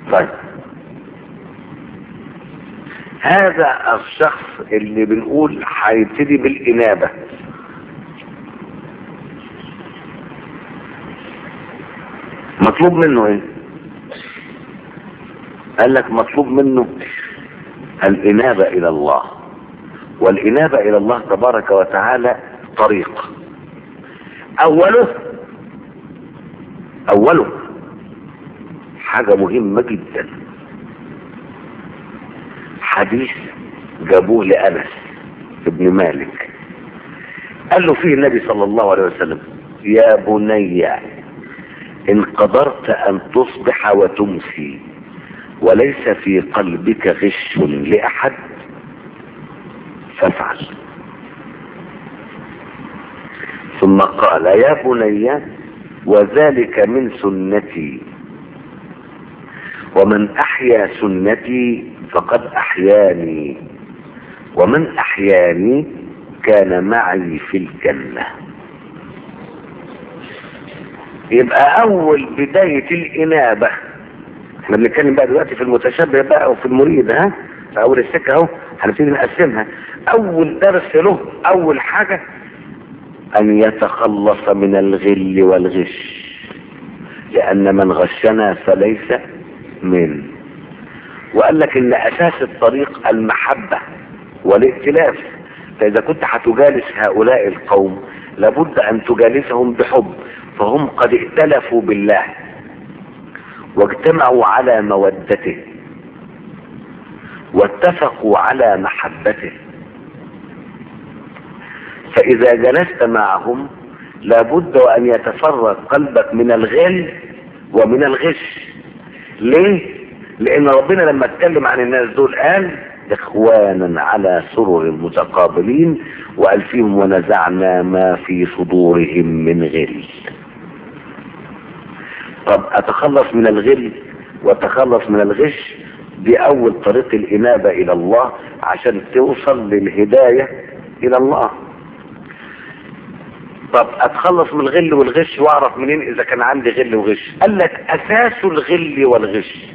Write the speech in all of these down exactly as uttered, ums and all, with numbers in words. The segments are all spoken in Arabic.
طيب هذا الشخص اللي بنقول هيبتدي بالإنابة، مطلوب منه ايه؟ قال لك مطلوب منه الإنابة إلى الله، والإنابة إلى الله تبارك وتعالى طريق. أوله أوله حاجة مهمة جدا، حديث جابوه لأنس ابن مالك، قال له فيه النبي صلى الله عليه وسلم: يا بني إن قدرت أن تصبح وتمسي وليس في قلبك غش لأحد فافعل. ثم قال: يا بني وذلك من سنتي، ومن أحيا سنتي فقد أحياني، ومن أحياني كان معي في الجنة. يبقى أول بداية الإنابة، احنا بنتكلم بقى دلوقتي في المتشبه بقى وفي المريد، ها في أول السكة اهو هنبتدي نقسمها. أول درس له، أول حاجة أن يتخلص من الغل والغش، لأن من غشنا فليس من. وقال لك إن أساس الطريق المحبة والائتلاف، فإذا كنت هتجالس هؤلاء القوم لابد أن تجالسهم بحب، فهم قد ائتلفوا بالله واجتمعوا على مودته واتفقوا على محبته، فإذا جلست معهم لابد وأن يتفرغ قلبك من الغل ومن الغش. ليه؟ لأن ربنا لما اتكلم عن الناس دول قال: إخوانا على سرر متقابلين، وقال فيهم: ونزعنا ما في صدورهم من غل. طب أتخلص من الغل وأتخلص من الغش، دي أول طريق الإنابة إلى الله عشان توصل للهداية إلى الله. طب أتخلص من الغل والغش وأعرف منين إذا كان عندي غل وغش؟ قال لك أساس الغل والغش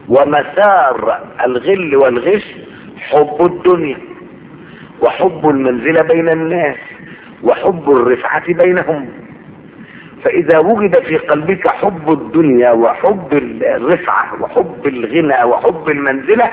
ومسار الغل والغش حب الدنيا، وحب المنزلة بين الناس، وحب الرفعة بينهم. فإذا وجد في قلبك حب الدنيا وحب الرفعة وحب الغنى وحب المنزلة،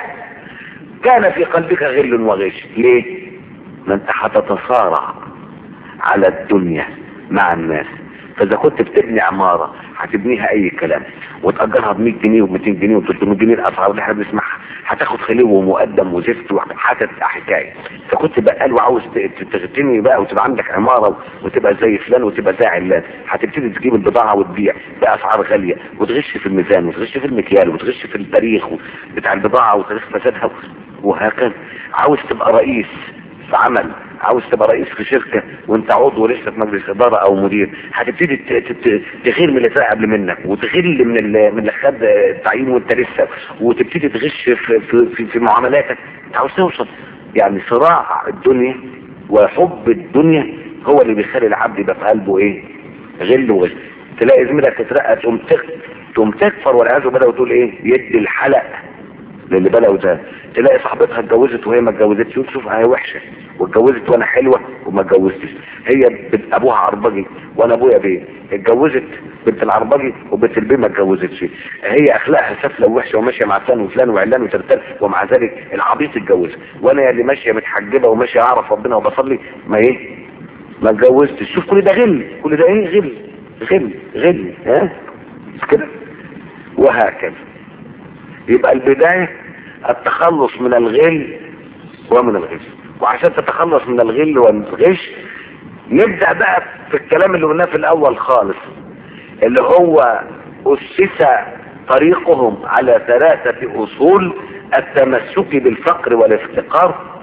كان في قلبك غل وغش. ليه؟ ما انت هتتصارع على الدنيا مع الناس. فإذا كنت بتبني عمارة هتبنيها أي كلام وتأجرها ب مية جنيه و200 جنيه و300 جنيه، الأسعار اللي احنا بنسمعها، هتاخد خليه ومقدم وزفت وهتبقى حكاية. فكنت بقال وعاوز تغتني بقى وتبقى عندك عمارة وتبقى زي فلان وتبقى زي علان، هتبتدي تجيب البضاعة وتبيع بأسعار غالية وتغش في الميزان وتغش في المكيال وتغش في التاريخ بتاع البضاعة وتاريخ فسادها وهكذا. عاوز تبقى رئيس في عمل، عاوز تبقى رئيس في شركة وانت عضو لسه في مجلس اداره او مدير، هتبتدي تغير من اللي طلع قبل منك وتغير من اللي من اللي خد التعيين وانت لسه، وتبتدي تغش في في في معاملاتك. انت عاوز توصل. يعني صراع الدنيا وحب الدنيا هو اللي بيخلي العبد يبقى في قلبه ايه؟ غل وغش. تلاقي زميلك تترقى تقوم تقوم تكفر والعياذ بالله وتقول ايه؟ يدي الحلق للي بلغوا ده. تلاقي صاحبتها اتجوزت وهي ما اتجوزتش وتشوف هي وحشه، واتجوزت وانا حلوه وما اتجوزتش. هي بنت ابوها عربجي وانا ابويا بيه، اتجوزت بنت العربجي وبنت البيه ما اتجوزتش. هي اخلاقها سافله ووحشه وماشيه مع فلان وفلان وعلان وترتل، ومع ذلك العبيط اتجوز، وانا اللي ماشيه متحجبه وماشيه اعرف ربنا وبصلي ما ايه؟ ما اتجوزتش. شوف كل ده غل، كل ده ايه؟ غل غل غل، ها كده وهكذا. يبقى البداية التخلص من الغل ومن الغش. وعشان تتخلص من الغل والغش نبدأ بقى في الكلام اللي قلناه في الأول خالص، اللي هو أسس طريقهم على ثلاثة أصول: التمسك بالفقر والافتقار،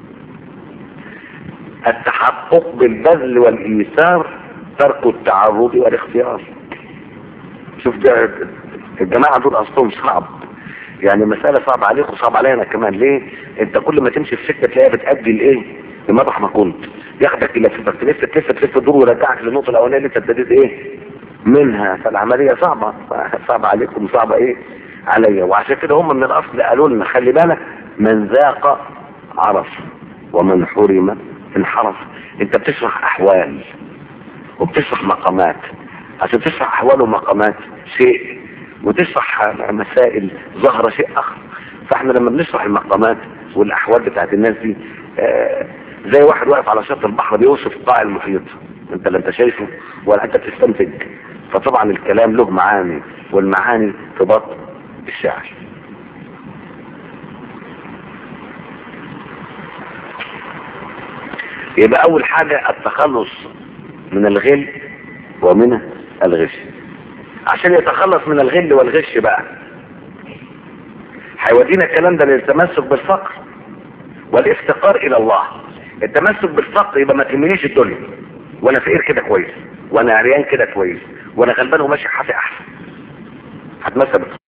التحقق بالبذل والإيثار، ترك التعرض والاختيار. شوف ده الجماعة دول أصلهم صعب، يعني مسألة صعب عليك وصعب علينا كمان. ليه؟ انت كل ما تمشي في سكة تلاقيها بتأدي لايه؟ لمطرح ما كنت، ياخدك الى فكرة تلف تلف تلف دور ويرجعك للنقطة الاولانية اللي انت ابتديت ايه منها. فالعملية صعبة، صعبة عليكم، صعبة ايه عليا. وعشان كده هم من الاصل قالوا لنا خلي بالك، من ذاق عرف ومن حرم انحرف. انت بتشرح احوال وبتشرح مقامات، عشان تشرح احوال ومقامات شيء وتشرح مسائل ظاهرة شيء اخر. فاحنا لما بنشرح المقامات والاحوال بتاعت الناس دي آه زي واحد واقف على شط البحر بيوصف قاع المحيط، انت لا انت شايفه ولا انت بتستنتج. فطبعا الكلام له معاني، والمعاني تبط الشعر. يبقى اول حاجة التخلص من الغل ومن الغش. عشان يتخلص من الغل والغش بقى هيودينا الكلام ده للتمسك بالفقر والافتقار الى الله. التمسك بالفقر يبقى ما تهمنيش الدنيا، وانا فقير كده كويس، وانا عريان كده كويس، وانا غلبان وماشي حافي احسن. هتمسك